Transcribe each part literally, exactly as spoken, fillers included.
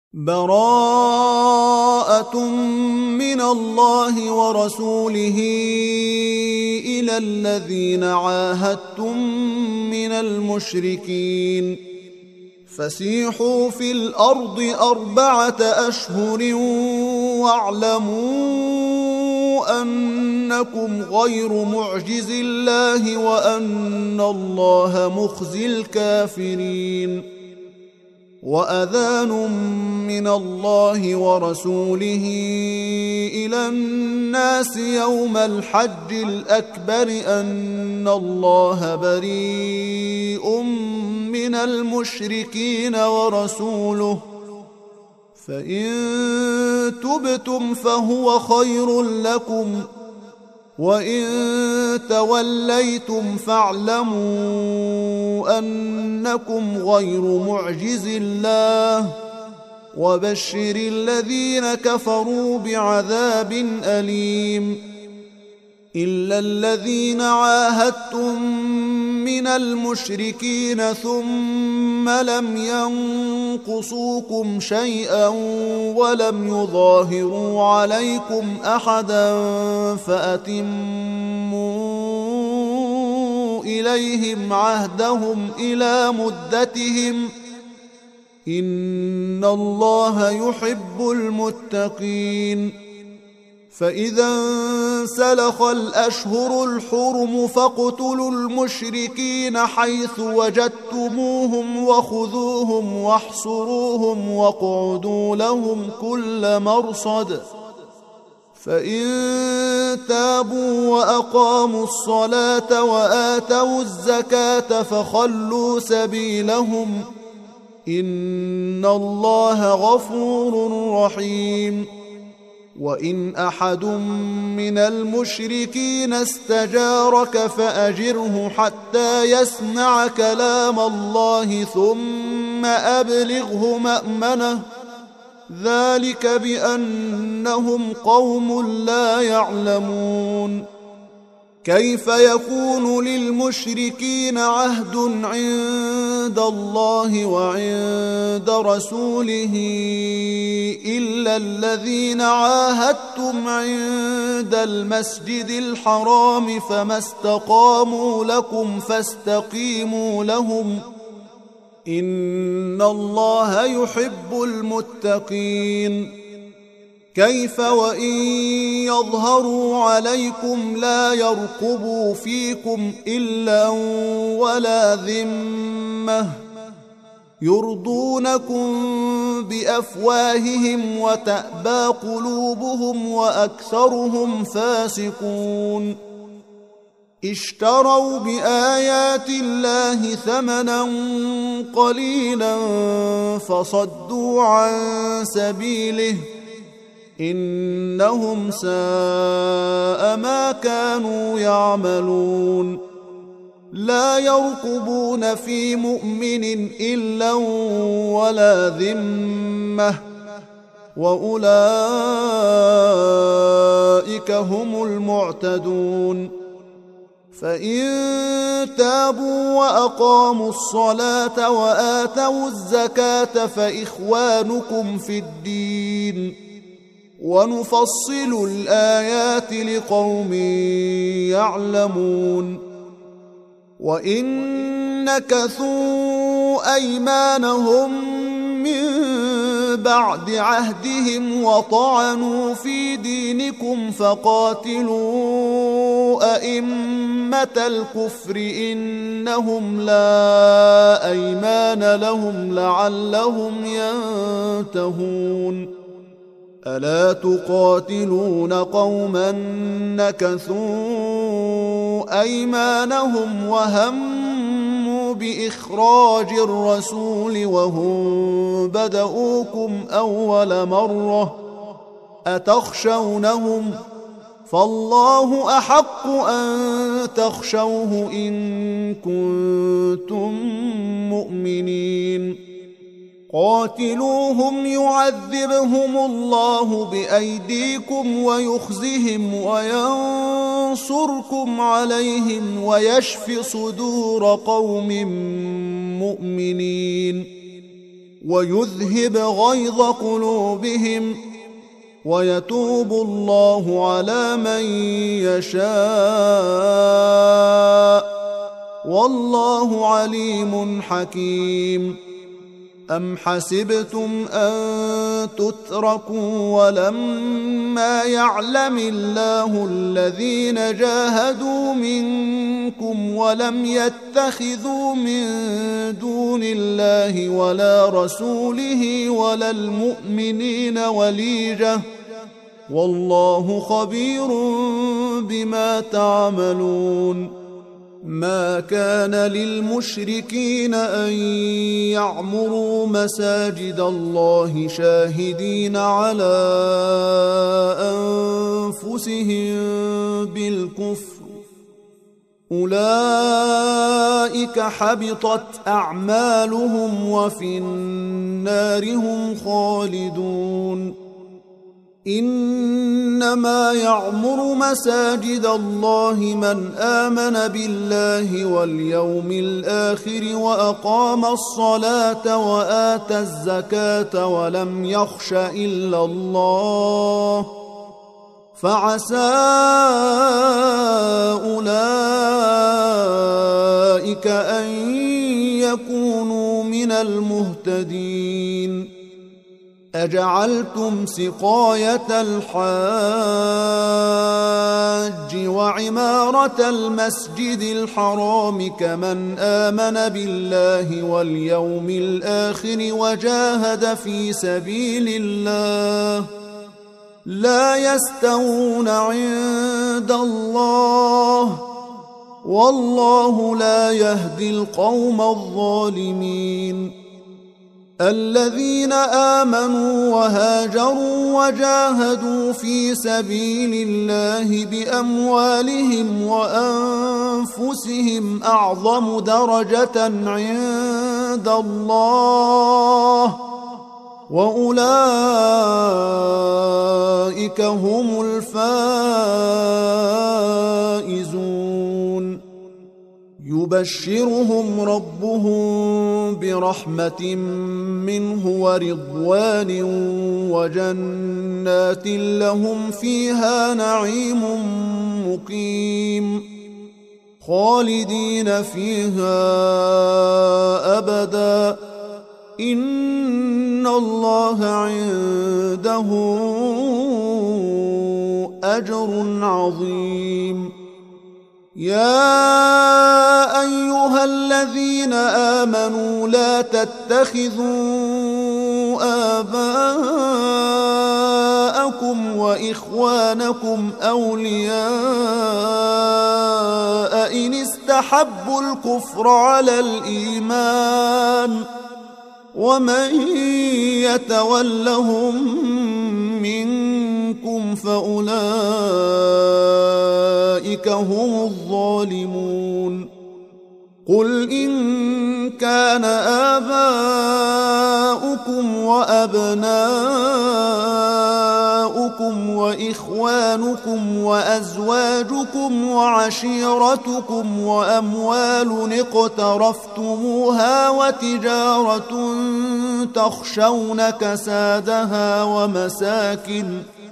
براءة من الله ورسوله إلى الذين عاهدتم من المشركين فسيحوا في الأرض أربعة أشهر واعلموا أنكم غير معجز الله وأن الله مخزي الكافرين. وأذان من الله ورسوله إلى الناس يوم الحج الأكبر أن الله بريء من المشركين ورسوله فإن تبتم فهو خير لكم وإن توليتم فاعلموا أنكم غير معجز الله وبشر الذين كفروا بعذاب أليم. إلا الذين عاهدتم من المشركين ثم لم ينقصوكم شيئا ولم يظاهروا عليكم أحدا فأتموا إليهم عهدهم إلى مدتهم إن الله يحب المتقين. فإذا انسلخ الأشهر الحرم فاقتلوا المشركين حيث وجدتموهم وخذوهم واحصروهم واقعدوا لهم كل مرصد فإن تابوا وأقاموا الصلاة وآتوا الزكاة فخلوا سبيلهم إن الله غفور رحيم. وإن أحد من المشركين استجارك فأجره حتى يسمع كلام الله ثم أبلغه مأمنه ذلك بأنهم قوم لا يعلمون. كيف يكون للمشركين عهد عند الله وعند رسوله إلا الذين عاهدتم عند المسجد الحرام فما استقاموا لكم فاستقيموا لهم إن الله يحب المتقين. كيف وإن يظهروا عليكم لا يرقبوا فيكم إلا ولا ذمة يرضونكم بأفواههم وتأبى قلوبهم وأكثرهم فاسقون. اشتروا بآيات الله ثمنا قليلا فصدوا عن سبيله إنهم ساء ما كانوا يعملون. لا يرقبون في مؤمن إلا ولا ذمة وأولئك هم المعتدون. فإن تابوا وأقاموا الصلاة وآتوا الزكاة فإخوانكم في الدين ونفصل الآيات لقوم يعلمون. وإن نكثوا أيمانهم من بعد عهدهم وطعنوا في دينكم فقاتلوا أئمة الكفر إنهم لا أيمان لهم لعلهم ينتهون. ألا تقاتلون قوما نكثوا أيمانهم وهموا بإخراج الرسول وهم بدؤوكم أول مرة أتخشونهم فالله أحق أن تخشوه إن كنتم مؤمنين. قاتلوهم يعذبهم الله بأيديكم ويخزهم وينصركم عليهم ويشف صدور قوم مؤمنين. ويذهب غيظ قلوبهم ويتوب الله على من يشاء والله عليم حكيم. أم حسبتم أن تتركوا ولما يعلم الله الذين جاهدوا منكم ولم يتخذوا من دون الله ولا رسوله ولا المؤمنين وليجة والله خبير بما تعملون. ما كان للمشركين أن يعمروا مساجد الله شاهدين على أنفسهم بالكفر أولئك حبطت أعمالهم وفي النار هم خالدون. إنما يعمر مساجد الله من آمن بالله واليوم الآخر وأقام الصلاة وآتى الزكاة ولم يخش إلا الله فعسى أولئك أن يكونوا من المهتدين. أجعلتم سقاية الحاج وعمارة المسجد الحرام كمن آمن بالله واليوم الآخر وجاهد في سبيل الله لا يستوون عند الله والله لا يهدي القوم الظالمين. الذين آمنوا وهاجروا وجاهدوا في سبيل الله بأموالهم وأنفسهم أعظم درجة عند الله وأولئك هم الفائزون. يبشرهم ربهم برحمة منه ورضوان وجنات لهم فيها نعيم مقيم خالدين فيها أبدا إن الله عنده أجر عظيم. يا أيها الذين آمنوا لا تتخذوا آباءكم وإخوانكم أولياء إن استحبوا الكفر على الإيمان ومن يتولهم منكم فأولئك هم الظالمون. قل إن كان آباؤكم وأبناؤكم وإخوانكم وأزواجكم وعشيرتكم وأموال اقترفتموها وتجارة تخشون كسادها ومساكن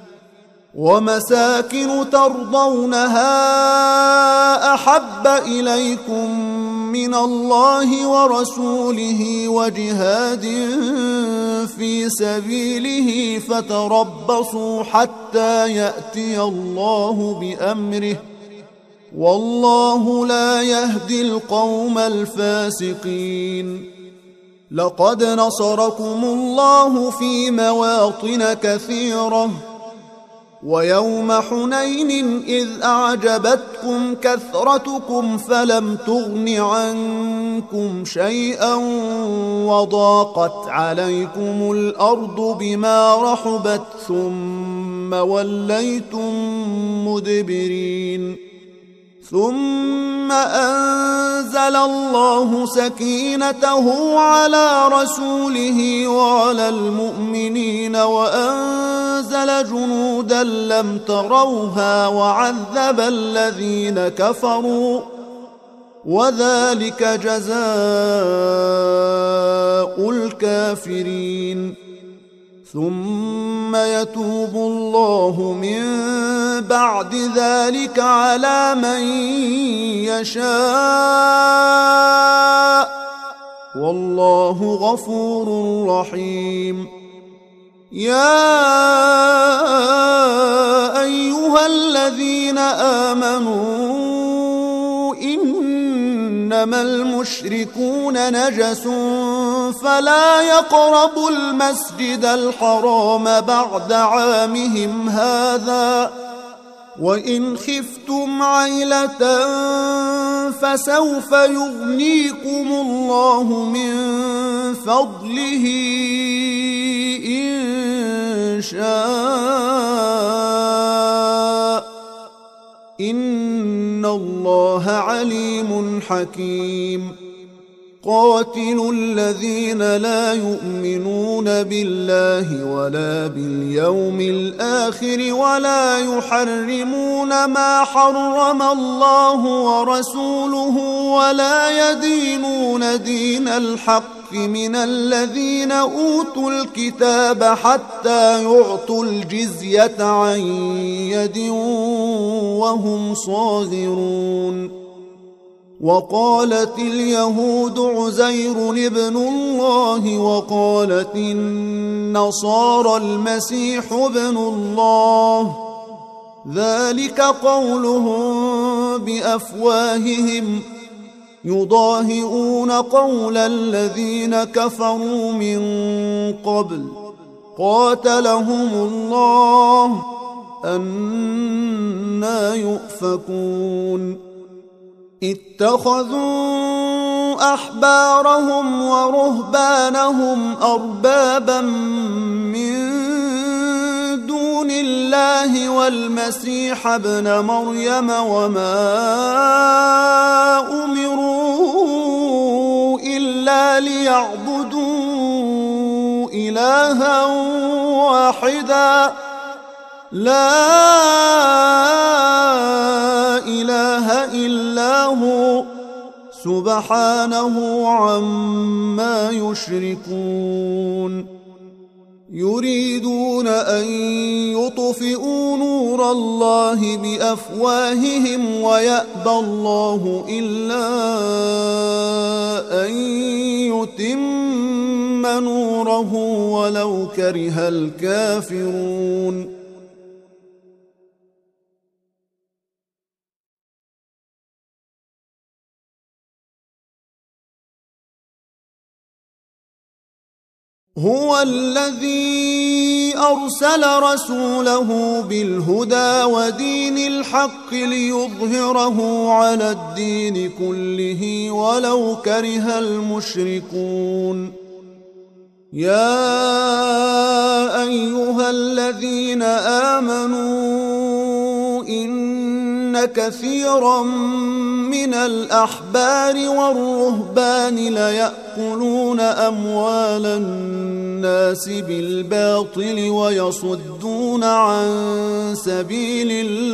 ومساكن ترضونها أحب إليكم من الله ورسوله وجهاد في سبيله فتربصوا حتى يأتي الله بأمره والله لا يهدي القوم الفاسقين. لقد نصركم الله في مواطن كثيرة ويوم حنين إذ أعجبتكم كثرتكم فلم تغن عنكم شيئا وضاقت عليكم الأرض بما رحبت ثم وليتم مدبرين. ثم أنزل الله سكينته على رسوله وعلى المؤمنين وأنزل جنودا لم تروها وعذب الذين كفروا وذلك جزاء الكافرين ثم يتوب الله من بعد ذلك على من يشاء والله غفور رحيم يا أيها الذين آمنوا إنما المشركون نجس فلا يقربوا المسجد الحرام بعد عامهم هذا وإن خفتم عيلة فسوف يغنيكم الله من فضله إن شاء إن الله عليم حكيم قاتلوا الذين لا يؤمنون بالله ولا باليوم الآخر ولا يحرمون ما حرم الله ورسوله ولا يدينون دين الحق من الذين أوتوا الكتاب حتى يعطوا الجزية عن يد وهم صاغرون وقالت اليهود عزير ابن الله وقالت النصارى المسيح ابن الله ذلك قولهم بأفواههم يضاهئون قول الذين كفروا من قبل قاتلهم الله أنى يؤفكون اتخذوا أحبارهم ورهبانهم أربابا من دون الله والمسيح ابن مريم وما أمروا إلا ليعبدوا إلها واحدا لا إله إلا هو سبحانه عما يشركون يريدون أن يطفئوا نور الله بأفواههم ويأبى الله إلا أن يتم نوره ولو كره الكافرون هو الذي أرسل رسوله بالهدى ودين الحق ليظهره على الدين كله ولو كره المشركون يا أيها الذين آمنوا إن كثيرا من الأحبار والرهبان ليأكلون أموال الناس بالباطل ويصدون عن سبيل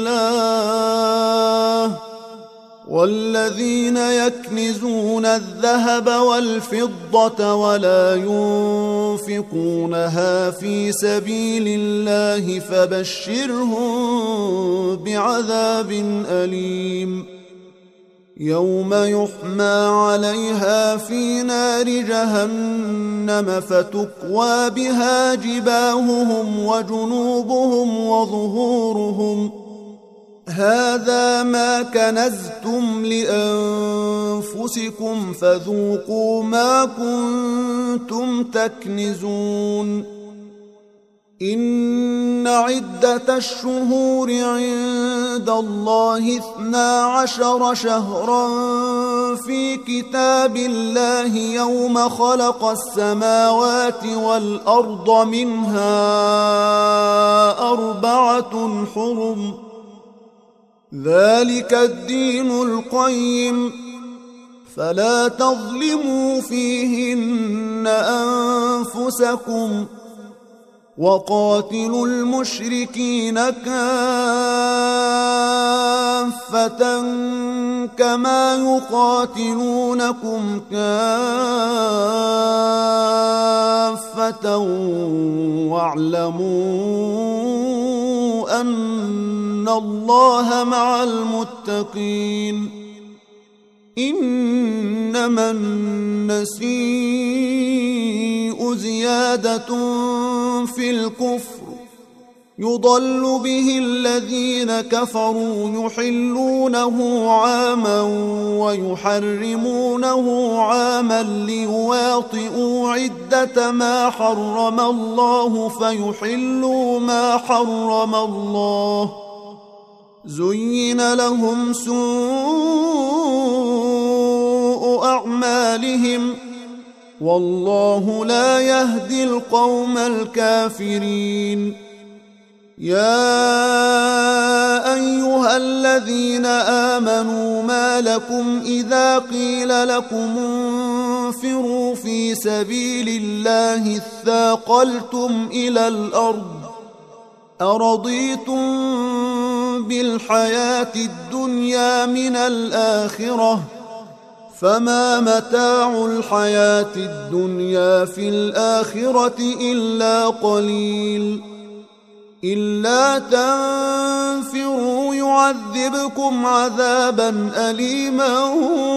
الله والذين يكنزون الذهب والفضة ولا ينفقونها في سبيل الله فبشرهم بعذاب أليم يوم يحمى عليها في نار جهنم فتكوى بها جباههم وجنوبهم وظهورهم هذا ما كنزتم لأنفسكم فذوقوا ما كنتم تكنزون إن عدة الشهور عند الله اثنا عشر شهرا في كتاب الله يوم خلق السماوات والأرض منها أربعة حرم ذلك الدين القيم فلا تظلموا فيهن أنفسكم وقاتلوا المشركين كافة كافة كما يقاتلونكم كافة واعلموا أن الله مع المتقين إنما النسيء زيادة في الكفر يضل به الذين كفروا يحلونه عاما ويحرمونه عاما ليواطئوا عدة ما حرم الله فيحلوا ما حرم الله زين لهم سوء أعمالهم والله لا يهدي القوم الكافرين يا أيها الذين آمنوا ما لكم إذا قيل لكم انفروا في سبيل الله اثاقلتم إلى الأرض أرضيتم بالحياة الدنيا من الآخرة فما متاع الحياة الدنيا في الآخرة إلا قليل إلا تنفروا يعذبكم عذابا أليما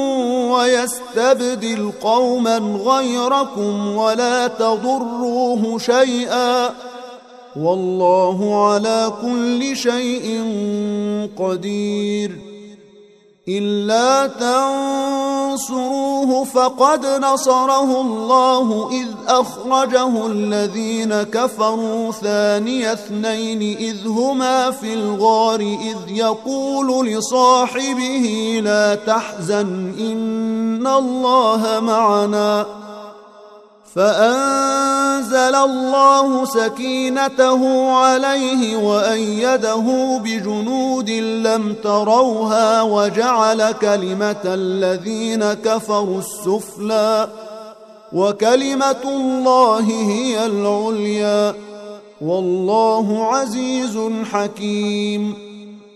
ويستبدل قوما غيركم ولا تضروه شيئا والله على كل شيء قدير إلا تنصروه فقد نصره الله إذ أخرجه الذين كفروا ثاني اثنين إذ هما في الغار إذ يقول لصاحبه لا تحزن إن الله معنا فأنزل الله سكينته عليه وأيده بجنود لم تروها وجعل كلمة الذين كفروا السفلى وكلمة الله هي العليا والله عزيز حكيم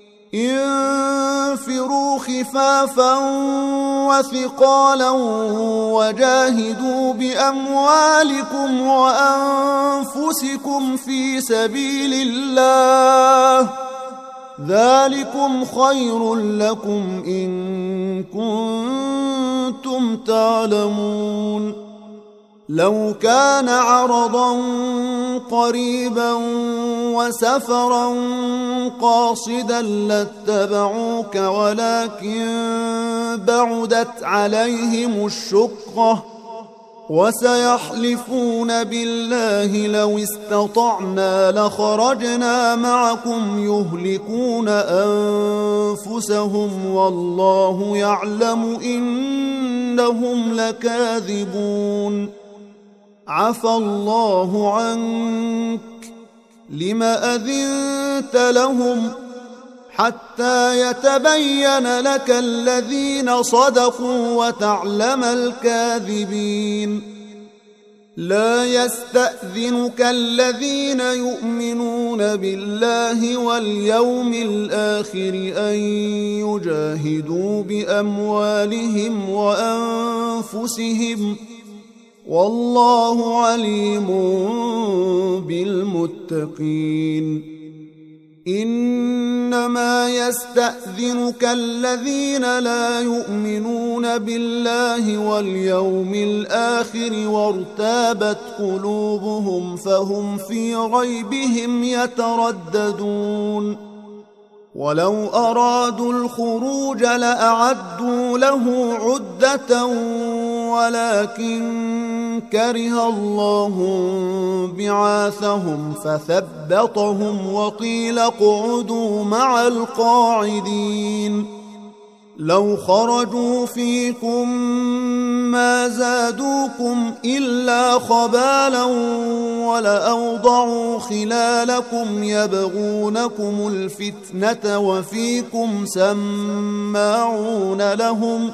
انفروا خفافا وثقالا وجاهدوا بأموالكم وأنفسكم في سبيل الله ذلكم خير لكم إن كنتم تعلمون لو كان عرضا قريبا وسفرا قاصدا لاتبعوك ولكن بعدت عليهم الشقة وسيحلفون بالله لو استطعنا لخرجنا معكم يهلكون أنفسهم والله يعلم إنهم لكاذبون عفى الله عنك لم أذنت لهم حتى يتبين لك الذين صدقوا وتعلم الكاذبين لا يستأذنك الذين يؤمنون بالله واليوم الآخر أن يجاهدوا بأموالهم وأنفسهم والله عليم بالمتقين إنما يستأذنك الذين لا يؤمنون بالله واليوم الآخر وارتابت قلوبهم فهم في ريبهم يترددون ولو أرادوا الخروج لأعدوا له عدة ولكن كره الله بعاثهم فثبطهم وقيل اقعدوا مع القاعدين لو خرجوا فيكم ما زادوكم إلا خبالا ولأوضعوا خلالكم يبغونكم الفتنة وفيكم سماعون لهم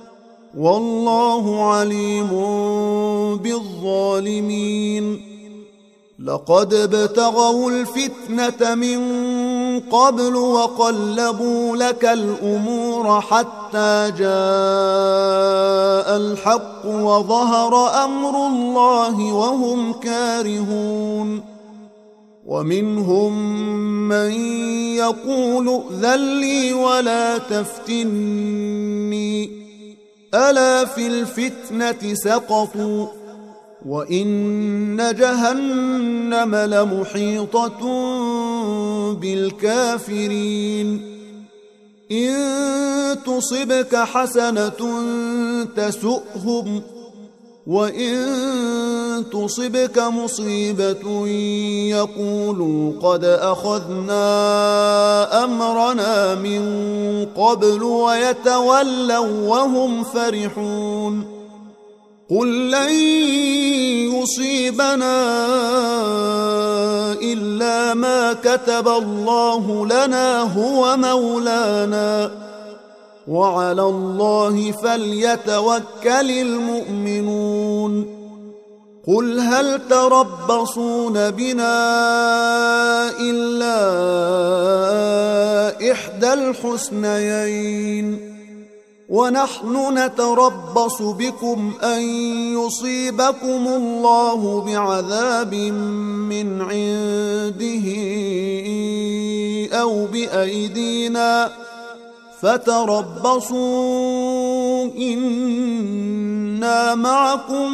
والله عليم بالظالمين لقد ابتغوا الفتنة من قبل وقلبوا لك الأمور حتى جاء الحق وظهر أمر الله وهم كارهون ومنهم من يقول ائذن لي ولا تفتني ألا في الفتنة سقطوا وإن جهنم لمحيطة بالكافرين إن تصبك حسنة تسؤهم وإن تصبك مصيبة يقولوا قد أخذنا أمرنا من قبل ويتولوا وهم فرحون قل لن يصيبنا إلا ما كتب الله لنا هو مولانا وعلى الله فليتوكل المؤمنون قل هل تربصون بنا إلا إحدى الحسنيين ونحن نتربص بكم أن يصيبكم الله بعذاب من عنده أو بأيدينا فتربصوا إنا معكم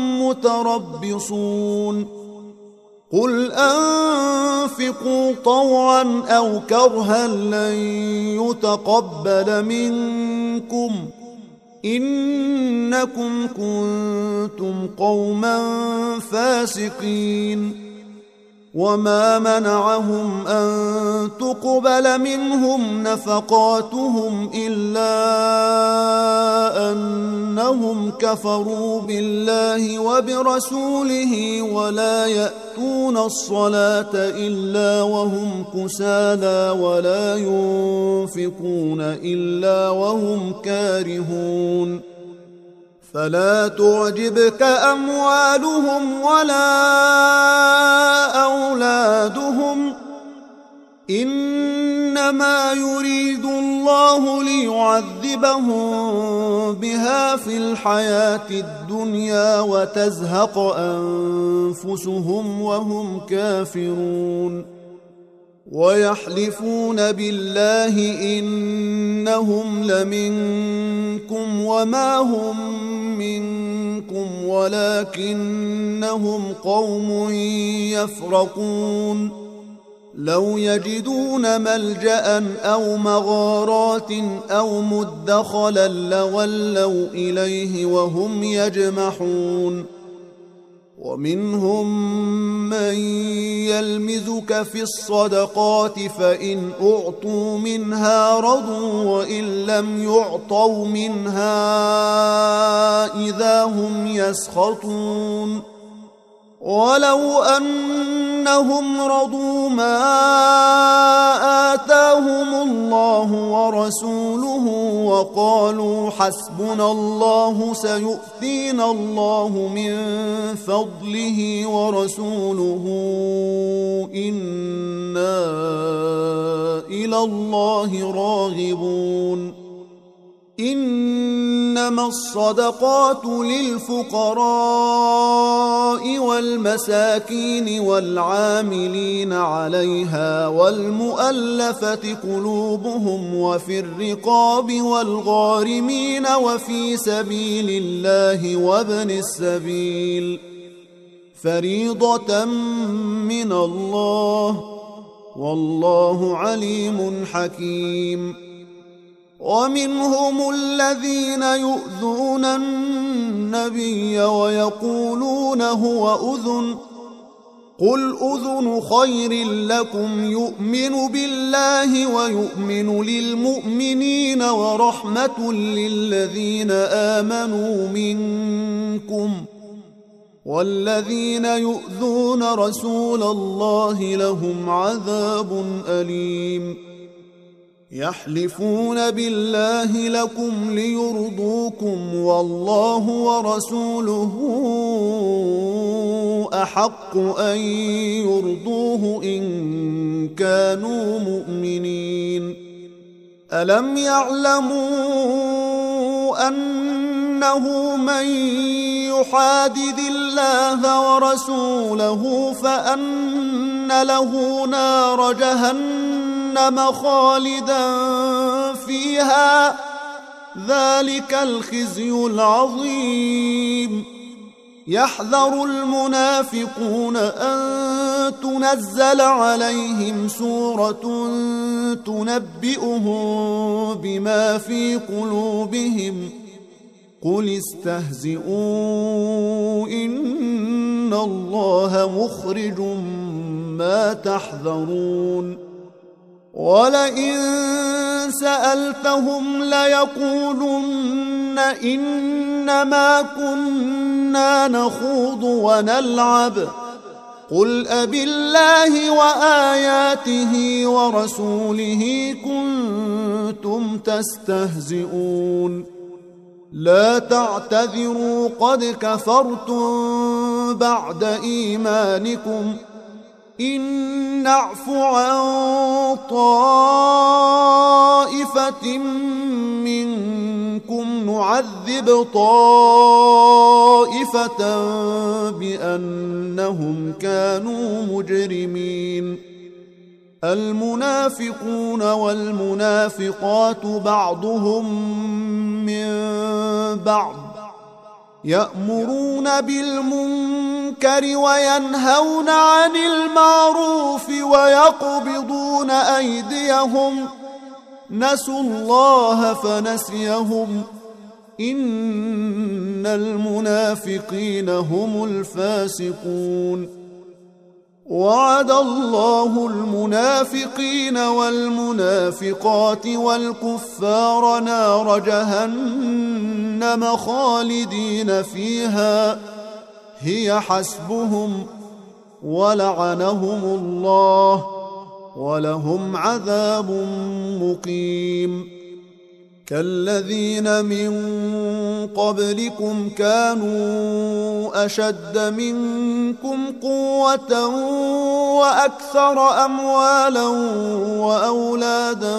متربصون قل أنفقوا طوعا أو كرها لن يتقبل منكم إنكم كنتم قوما فاسقين وما منعهم أن تقبل منهم نفقاتهم إلا أنهم كفروا بالله وبرسوله ولا يأتون الصلاة إلا وهم كسالى ولا ينفقون إلا وهم كارهون فلا تعجبك أموالهم ولا أولادهم إنما يريد الله ليعذبهم بها في الحياة الدنيا وتزهق أنفسهم وهم كافرون ويحلفون بالله إنهم لمنكم وما هم منكم ولكنهم قوم يفرقون لو يجدون ملجأ أو مغارات أو مدخلا لولوا إليه وهم يجمحون ومنهم من يلمزك في الصدقات فإن أعطوا منها رضوا وإن لم يعطوا منها إذا هم يسخطون ولو أنهم رضوا ما آتاهم الله ورسوله وقالوا حسبنا الله سيؤتينا الله من فضله ورسوله إنا إلى الله راغبون إنما الصدقات للفقراء والمساكين والعاملين عليها والمؤلفة قلوبهم وفي الرقاب والغارمين وفي سبيل الله وابن السبيل فريضة من الله والله عليم حكيم ومنهم الذين يؤذون النبي ويقولون هو أذن قل أذن خير لكم يؤمن بالله ويؤمن للمؤمنين ورحمة للذين آمنوا منكم والذين يؤذون رسول الله لهم عذاب أليم يحلفون بالله لكم ليرضوكم والله ورسوله أحق أن يرضوه إن كانوا مؤمنين. ألم يعلموا أنه من يحادد الله ورسوله فأن له نار جهنم خالدا فيها، ذلك الخزي العظيم. يحذر المنافقون أن تنزل عليهم سورة تنبئهم بما في قلوبهم، قل استهزئوا إن الله مخرج ما تحذرون. ولئن سألتهم ليقولن إنما كنا نخوض ونلعب، قل أبالله وآياته ورسوله كنتم تستهزئون. لا تعتذروا قد كفرتم بعد إيمانكم، إن نعف عن طائفة منكم نعذب طائفة بأنهم كانوا مجرمين. المنافقون والمنافقات بعضهم من بعض، يأمرون بالمنكر وينهون عن المعروف ويقبضون أيديهم، نسوا الله فنسيهم، إن المنافقين هم الفاسقون. وعد الله المنافقين والمنافقات والكفار نار جهنم خالدين فيها، هي حسبهم، ولعنهم الله، ولهم عذاب مقيم. كالذين من قبلكم كانوا أشد منكم قوة وأكثر أموالا وأولادا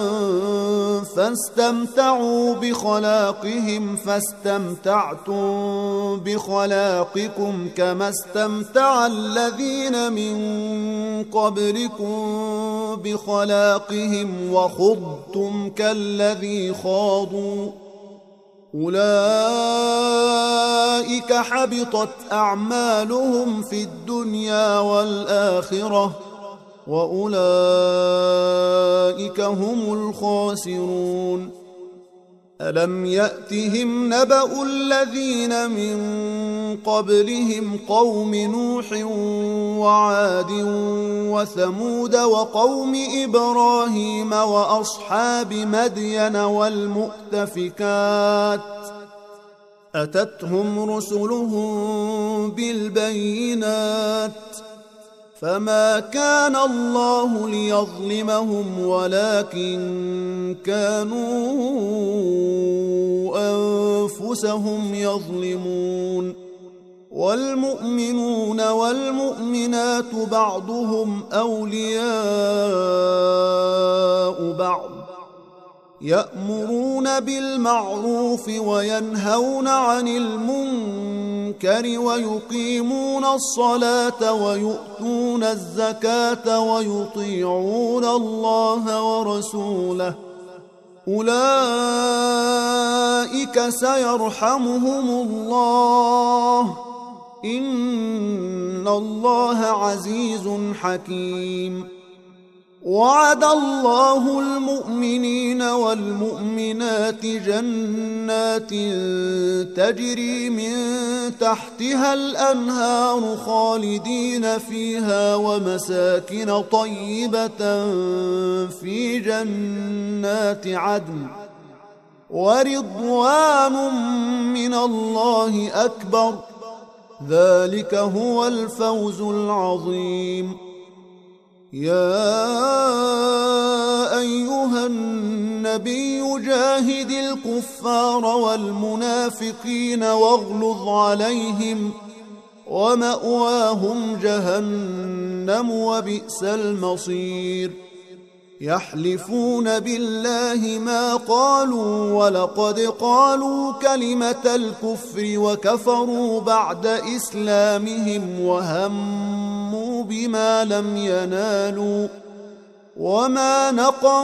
فاستمتعوا بخلاقهم فاستمتعتم بخلاقكم كما استمتع الذين من قبلكم بخلاقهم وخضتم كالذي خاضوا، أولئك حبطت أعمالهم في الدنيا والآخرة وأولئك هم الخاسرون. ألم يأتهم نبأ الذين من قبلهم قوم نوح وعاد وثمود وقوم إبراهيم وأصحاب مدين والمؤتفكات، أتتهم رسلهم بالبينات، فما كان الله ليظلمهم ولكن كانوا أنفسهم يظلمون. والمؤمنون والمؤمنات بعضهم أولياء بعض، يأمرون بالمعروف وينهون عن المنكر ويقيمون الصلاة ويؤتون الزكاة ويطيعون الله ورسوله، أولئك سيرحمهم الله، إن الله عزيز حكيم. وعد الله المؤمنين والمؤمنات جنات تجري من تحتها الأنهار خالدين فيها ومساكن طيبة في جنات عدن، ورضوان من الله أكبر، ذلك هو الفوز العظيم. يا أيها النبي جاهد الكفار والمنافقين واغلظ عليهم ومأواهم جهنم وبئس المصير يحلفون بالله ما قالوا ولقد قالوا كلمة الكفر وكفروا بعد إسلامهم وهموا بما لم ينالوا وما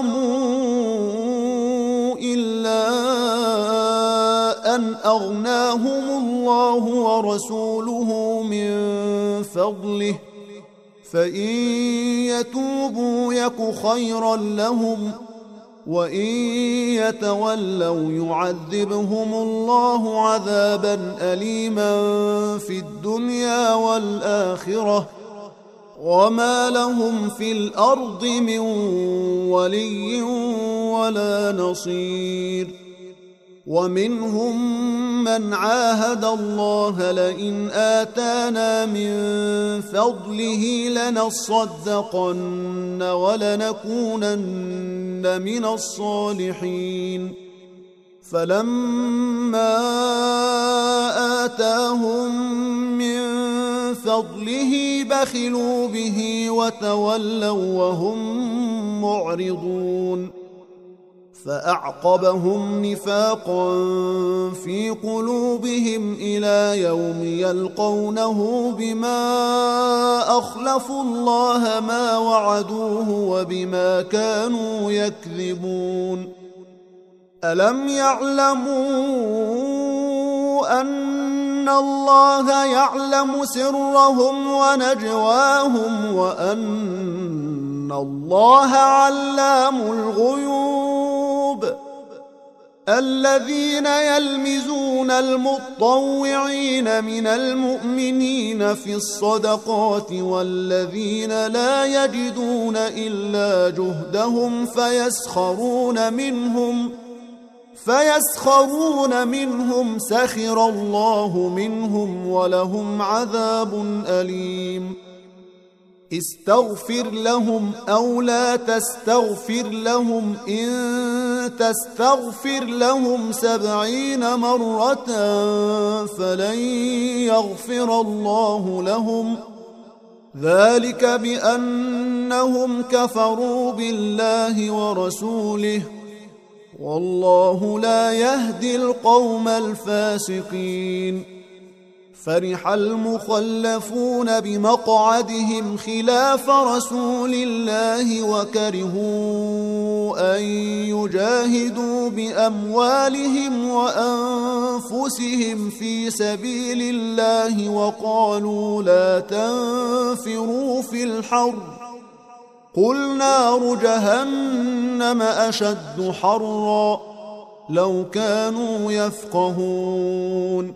نقموا إلا أن أغناهم الله ورسوله من فضله فإن يتوبوا يك خيرا لهم وإن يتولوا يعذبهم الله عذابا أليما في الدنيا والآخرة وما لهم في الأرض من ولي ولا نصير ومنهم من عاهد الله لئن آتانا من فضله لنصدقن ولنكونن من الصالحين فلما آتاهم من فضله بخلوا به وتولوا وهم معرضون فأعقبهم نفاقا في قلوبهم إلى يوم يلقونه بما أخلفوا الله ما وعدوه وبما كانوا يكذبون ألم يعلموا أن الله يعلم سرهم ونجواهم وأن الله علام الغيوب الذين يلمزون المطوعين من المؤمنين في الصدقات والذين لا يجدون إلا جهدهم فيسخرون منهم فيسخرون منهم سخر الله منهم ولهم عذاب أليم استغفر لهم أو لا تستغفر لهم إن تستغفر لهم سبعين مرة فلن يغفر الله لهم ذلك بأنهم كفروا بالله ورسوله والله لا يهدي القوم الفاسقين فرح المخلفون بمقعدهم خلاف رسول الله وكرهوا أن يجاهدوا بأموالهم وأنفسهم في سبيل الله وقالوا لا تنفروا في الحر قل نار جهنم أشد حرا لو كانوا يفقهون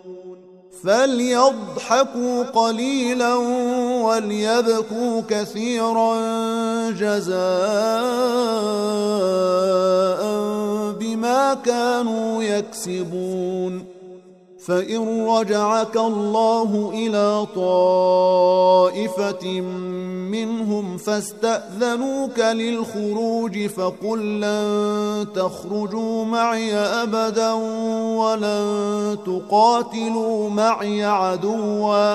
فليضحكوا قليلا وليبكوا كثيرا جزاء بما كانوا يكسبون فإن رجعك الله إلى طائفة منهم فاستأذنوك للخروج فقل لن تخرجوا معي أبدا ولن تقاتلوا معي عدوا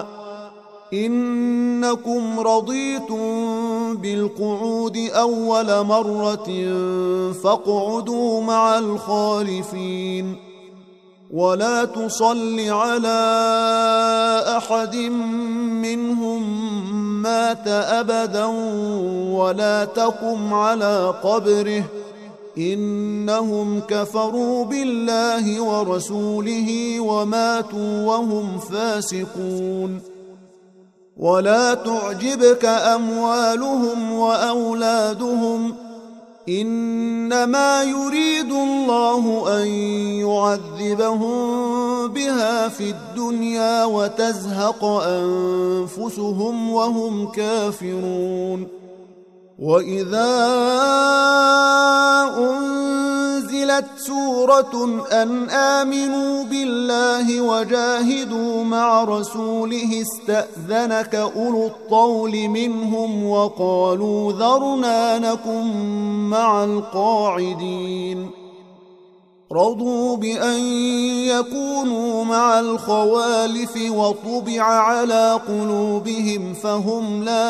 إنكم رضيتم بالقعود أول مرة فاقعدوا مع الخالفين ولا تصل على أحد منهم مات أبدا ولا تقم على قبره إنهم كفروا بالله ورسوله وماتوا وهم فاسقون ولا تعجبك أموالهم وأولادهم إنما يريد الله أن يعذبهم بها في الدنيا وتزهق أنفسهم وهم كافرون وإذا أنزلت سورة أن آمنوا بالله وجاهدوا مع رسوله استأذنك أولو الطول منهم وقالوا ذرنا نكن مع القاعدين رضوا بأن يكونوا مع الخوالف وطبع على قلوبهم فهم لا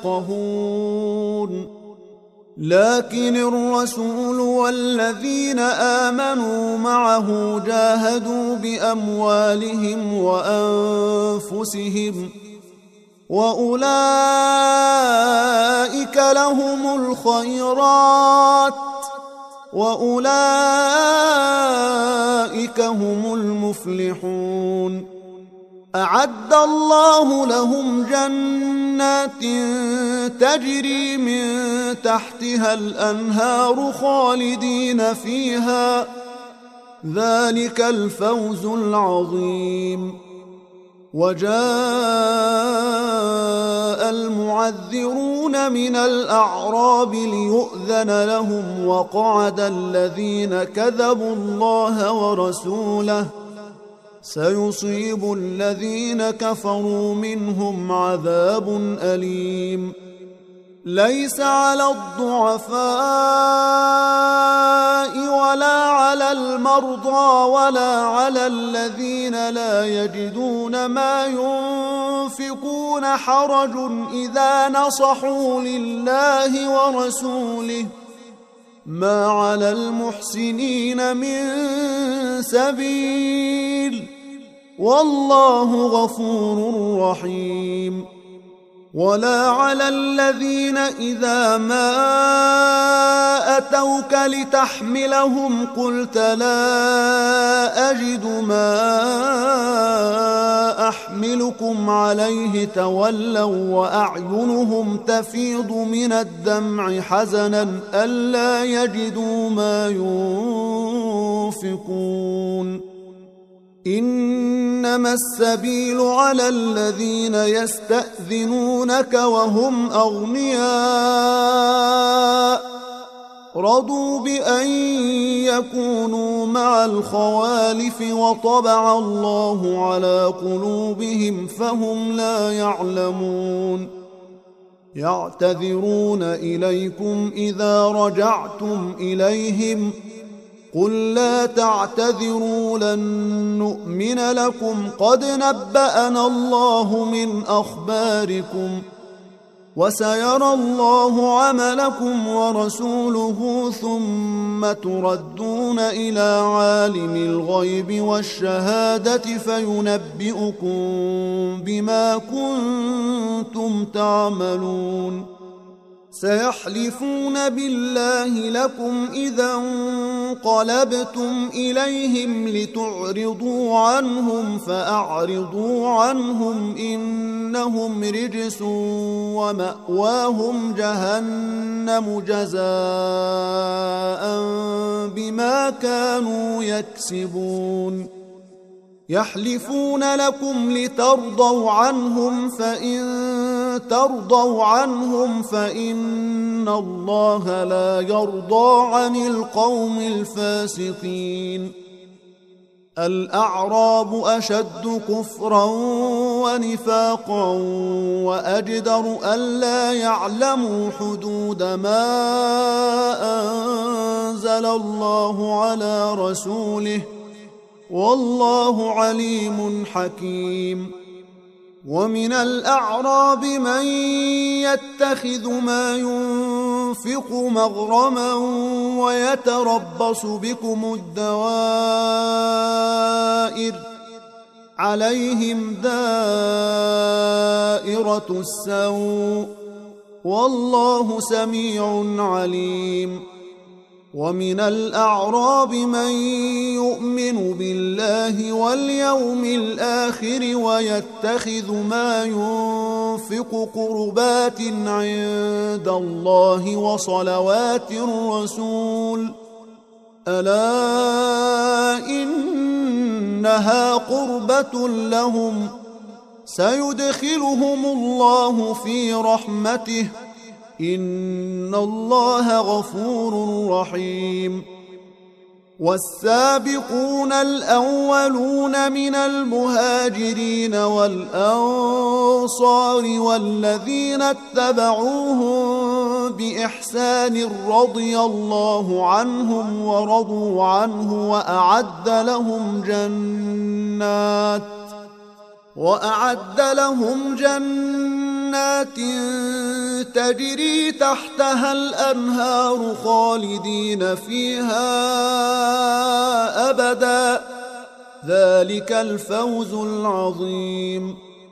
يفقهون لكن الرسول والذين آمنوا معه جاهدوا بأموالهم وأنفسهم وأولئك لهم الخيرات وأولئك هم المفلحون أعد الله لهم جنات تجري من تحتها الأنهار خالدين فيها ذلك الفوز العظيم وجاء المعذرون من الأعراب ليؤذن لهم وقعد الذين كذبوا الله ورسوله سيصيب الذين كفروا منهم عذاب أليم ليس على الضعفاء ولا على المرضى ولا على الذين لا يجدون ما ينفقون حرج إذا نصحوا لله ورسوله ما على المحسنين من سبيل والله غفور رحيم ولا على الذين إذا ما أتوك لتحملهم قلت لا أجد ما أحملكم عليه تولوا وأعينهم تفيض من الدمع حزنا ألا يجدوا ما ينفقون إنما السبيل على الذين يستأذنونك وهم أغنياء رضوا بأن يكونوا مع الخوالف وطبع الله على قلوبهم فهم لا يعلمون يعتذرون إليكم إذا رجعتم إليهم قل لا تعتذروا لن نؤمن لكم قد نبأنا الله من أخباركم وسيرى الله عملكم ورسوله ثم تردون إلى عالم الغيب والشهادة فينبئكم بما كنتم تعملون سيحلفون بالله لكم إذا انقلبتم إليهم لتعرضوا عنهم فأعرضوا عنهم إنهم رجس ومأواهم جهنم جزاء بما كانوا يكسبون يحلفون لكم لترضوا عنهم فإن ترضوا عنهم فإن الله لا يرضى عن القوم الفاسقين الأعراب أشد كفرا ونفاقا وأجدر ألا يعلموا حدود ما أنزل الله على رسوله والله عليم حكيم ومن الأعراب من يتخذ ما ينفق مغرما ويتربص بكم الدوائر عليهم دائرة السوء والله سميع عليم ومن الأعراب من يؤمن بالله واليوم الآخر ويتخذ ما ينفق قربات عند الله وصلوات الرسول ألا إنها قربة لهم سيدخلهم الله في رحمته إن الله غفور رحيم والسابقون الأولون من المهاجرين والأنصار والذين اتبعوهم بإحسان رضي الله عنهم ورضوا عنه وأعد لهم جنات وأعد لهم جنات تجري تحتها الأنهار خالدين فيها أبدا ذلك الفوز العظيم.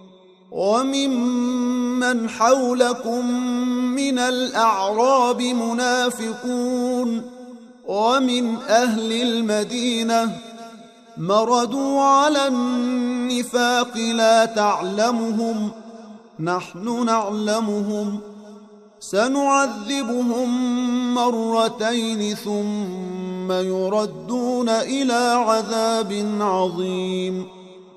وممن حولكم من الأعراب منافقون ومن أهل المدينة مردوا على النفاق لا تعلمهم نحن نعلمهم سنعذبهم مرتين ثم يردون إلى عذاب عظيم.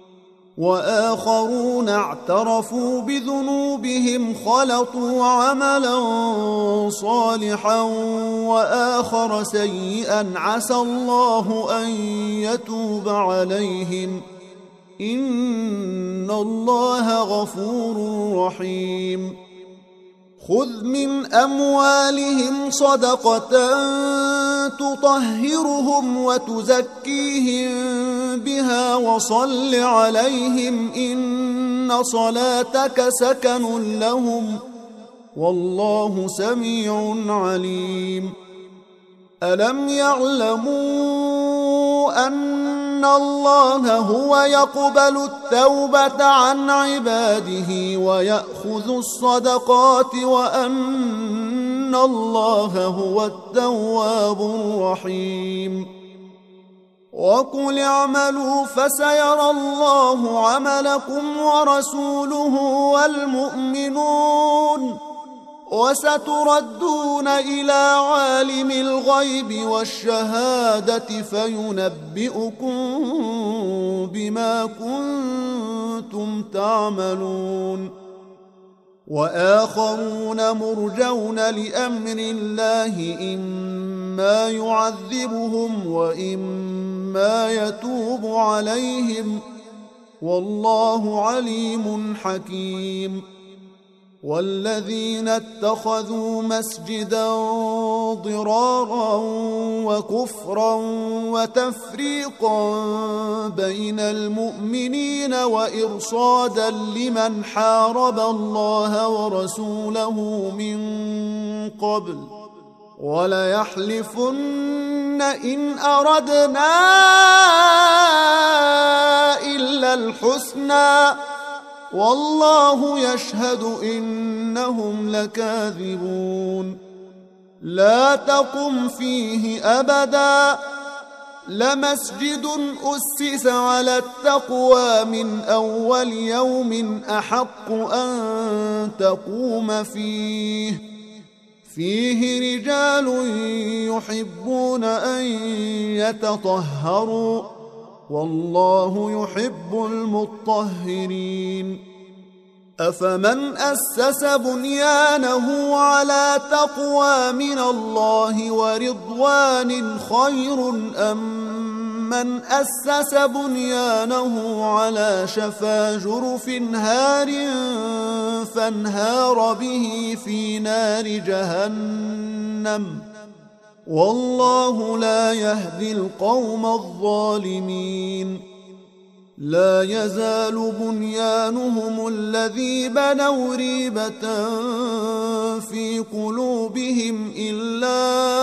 وآخرون اعترفوا بذنوبهم خلطوا عملا صالحا وآخر سيئا عسى الله أن يتوب عليهم إن الله غفور رحيم. خذ من أموالهم صدقة تطهرهم وتزكيهم بها وصل عليهم إن صلاتك سكن لهم والله سميع عليم. ألم يعلموا أن الله هو يقبل التوبة عن عباده ويأخذ الصدقات وأن الله هو التواب الرحيم. وقل اعملوا فسيرى الله عملكم ورسوله والمؤمنون وستردون إلى عالم الغيب والشهادة فينبئكم بما كنتم تعملون. وآخرون مرجون لأمر الله إما يعذبهم وإما يتوب عليهم والله عليم حكيم. والذين اتخذوا مسجدا ضرارا وكفرا وتفريقا بين المؤمنين وإرصادا لمن حارب الله ورسوله من قبل وليحلفن إن أردنا إلا الحسنى والله يشهد إنهم لكاذبون. لا تقم فيه أبدا لمسجد أسس على التقوى من أول يوم أحق أن تقوم فيه فيه رجال يحبون أن يتطهروا والله يحب المطهرين. أفمن أسس بنيانه على تقوى من الله ورضوان خير أم من أسس بنيانه على شفا جرف هار فانهار به في نار جهنم والله لا يهدي القوم الظالمين. لا يزال بنيانهم الذي بنوا ريبة في قلوبهم إلا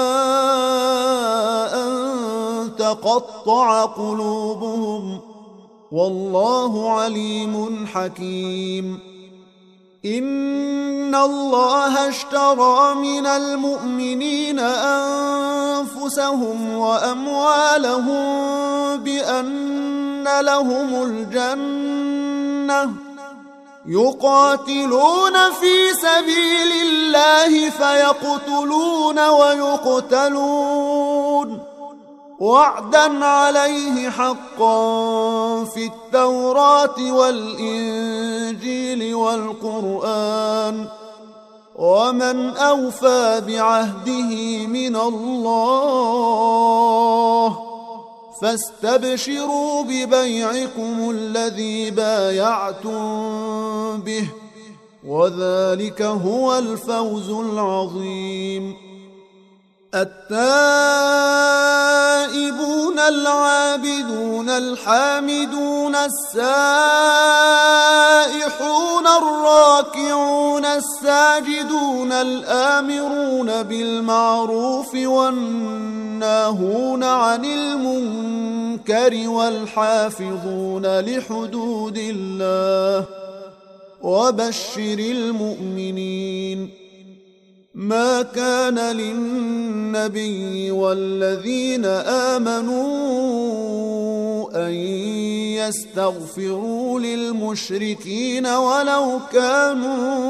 أن تقطع قلوبهم والله عليم حكيم. إن الله اشترى من المؤمنين أنفسهم وأموالهم بأن لهم الجنة يقاتلون في سبيل الله فيقتلون ويقتلون وعدا عليه حقا في التوراة والإنجيل والقرآن ومن أوفى بعهده من الله فاستبشروا ببيعكم الذي بايعتم به وذلك هو الفوز العظيم. التائبون العابدون الحامدون السائحون الراكعون الساجدون الآمرون بالمعروف والناهون عن المنكر والحافظون لحدود الله وبشر المؤمنين. ما كان للنبي والذين آمنوا أن يستغفروا للمشركين ولو كانوا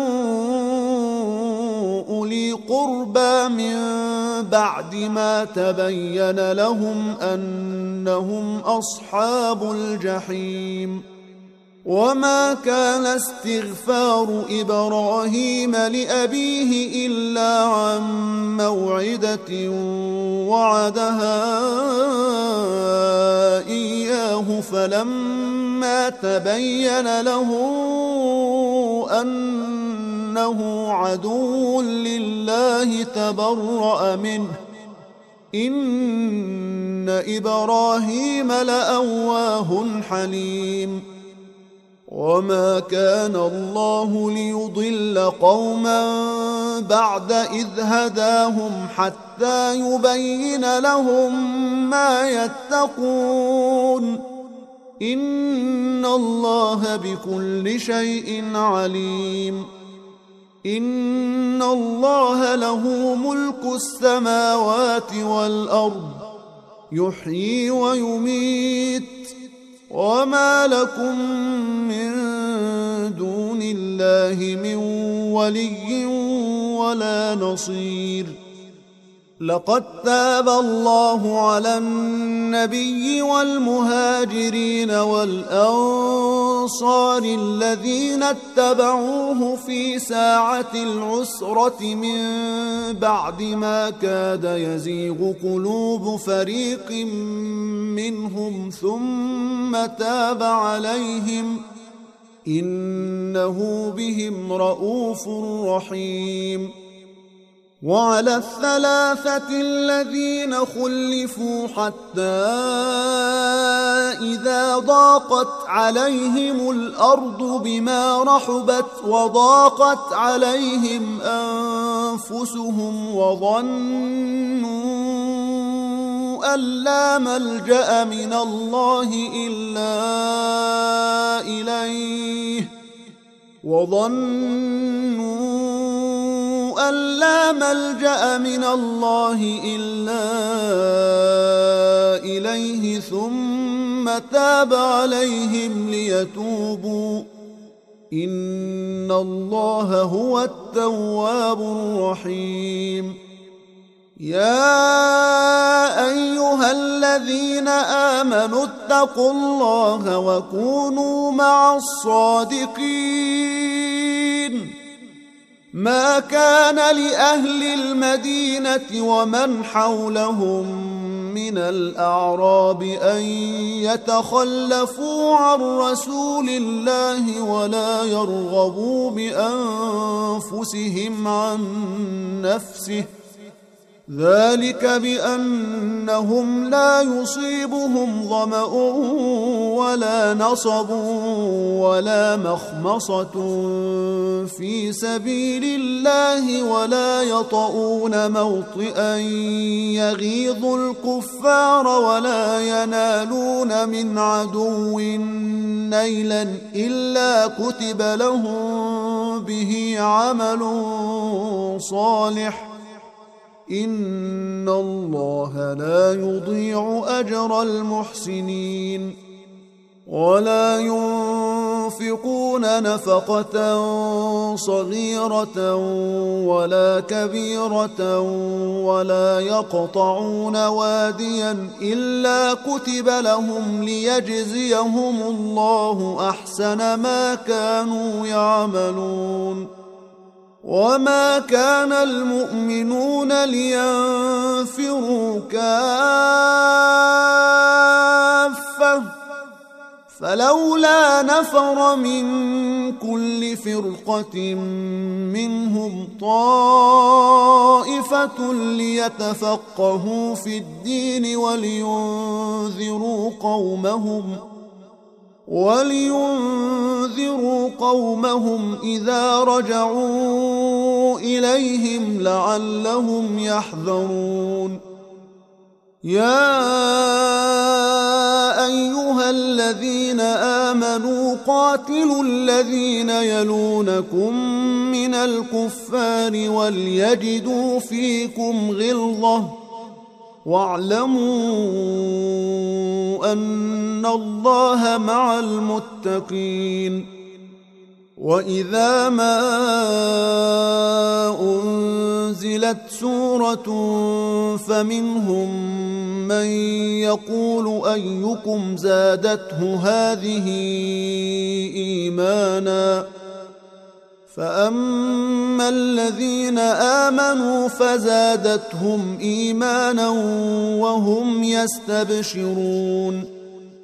أولي قربى من بعد ما تبين لهم أنهم أصحاب الجحيم. وما كان استغفار إبراهيم لأبيه إلا عن موعدة وعدها إياه فلما تبين له أنه عدو لله تبرأ منه إن إبراهيم لأواه حليم. وما كان الله ليضل قوما بعد إذ هداهم حتى يبين لهم ما يتقون إن الله بكل شيء عليم. إن الله له ملك السماوات والأرض يحيي ويميت وما لكم من دون الله من ولي ولا نصير. لقد تاب الله على النبي والمهاجرين والأنصار الذين اتبعوه في ساعة العسرة من بعد ما كاد يزيغ قلوب فريق منهم ثم تاب عليهم إنه بهم رءوف رحيم. وعلى الثلاثة الذين خلفوا حتى إذا ضاقت عليهم الأرض بما رحبت وضاقت عليهم أنفسهم وظنوا أن لا ملجأ من الله إلا إليه وظنوا أن لا ملجأ من الله إلا إليه ثم تاب عليهم ليتوبوا إن الله هو التواب الرحيم. يا أيها الذين آمنوا اتقوا الله وكونوا مع الصادقين. ما كان لأهل المدينة ومن حولهم من الأعراب أن يتخلفوا عن رسول الله ولا يرغبوا بأنفسهم عن نفسه ذلك بأنهم لا يصيبهم ظمأ ولا نصب ولا مخمصة في سبيل الله ولا يطؤون موطئا يغيظ الكفار ولا ينالون من عدو نيلا إلا كتب لهم به عمل صالح إن الله لا يضيع أجر المحسنين. ولا ينفقون نفقة صغيرة ولا كبيرة ولا يقطعون واديا إلا كتب لهم ليجزيهم الله أحسن ما كانوا يعملون. وما كان المؤمنون لينفروا كافة فلولا نفر من كل فرقة منهم طائفة ليتفقهوا في الدين ولينذروا قومهم ولينذروا قومهم إذا رجعوا إليهم لعلهم يحذرون. يا أيها الذين آمنوا قاتلوا الذين يلونكم من الكفار وليجدوا فيكم غلظة واعلموا أن الله مع المتقين. وإذا ما أنزلت سورة فمنهم من يقول أيكم زادته هذه إيمانا فأما الذين آمنوا فزادتهم إيمانا وهم يستبشرون.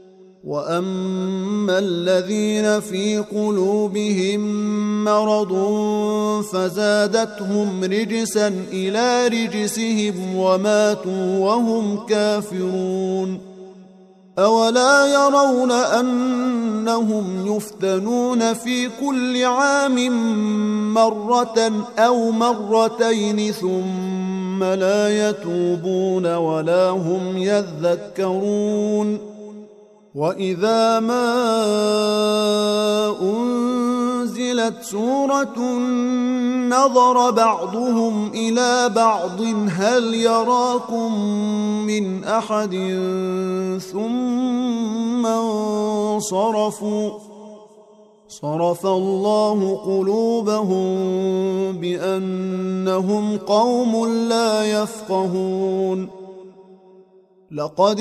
وأما الذين في قلوبهم مرض فزادتهم رجسا إلى رجسهم وماتوا وهم كافرون. أولا يرون أنهم يفتنون في كل عام مرة أو مرتين ثم لا يتوبون ولا هم يذكرون. وإذا ما أنزلت سورة نظر بعضهم إلى بعض هل يراكم من أحد ثم انصرفوا صرف الله قلوبهم بأنهم قوم لا يفقهون. لقد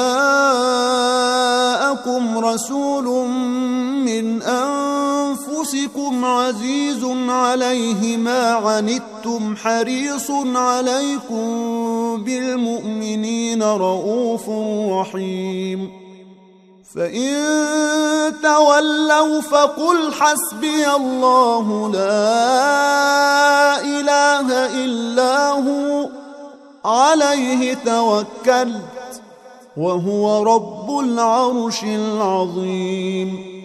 جاءكم رسول من أنفسكم عزيز عليه ما عنتم حريص عليكم بالمؤمنين رؤوف رحيم. فإن تولوا فقل حسبي الله لا إله إلا هو عليه توكلت وهو رب العرش العظيم.